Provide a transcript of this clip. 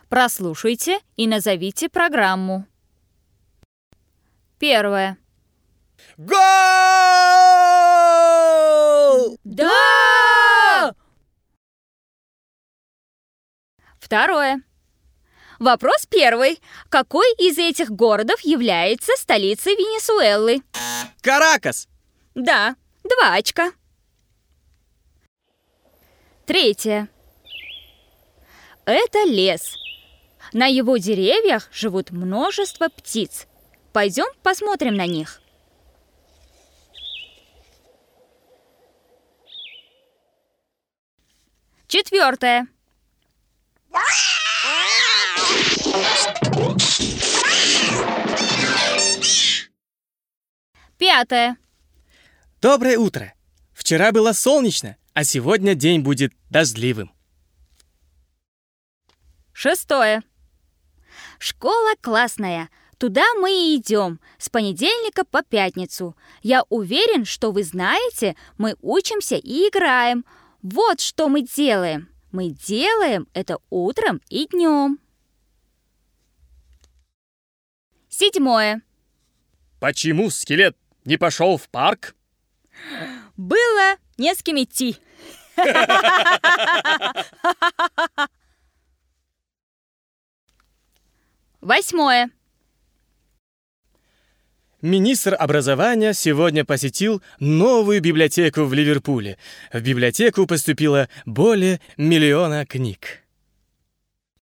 Прослушайте и назовите программу. Первое. Гол! Да! Второе. Вопрос первый. Какой из этих городов является столицей Венесуэлы? Каракас! Да, 2 очка. Третье. Это лес. На его деревьях живут множество птиц. Пойдем посмотрим на них. Четвертое. Пятое. Доброе утро! Вчера было солнечно, а сегодня день будет дождливым. Шестое. Школа классная. Туда мы и идем с понедельника по пятницу. Я уверен, что вы знаете, мы учимся и играем. Вот что мы делаем. Мы делаем это утром и днем. Седьмое. Почему скелет не пошел в парк? Было не с кем идти. Восьмое. Министр образования сегодня посетил новую библиотеку в Ливерпуле. В библиотеку поступило более 1 000 000 книг.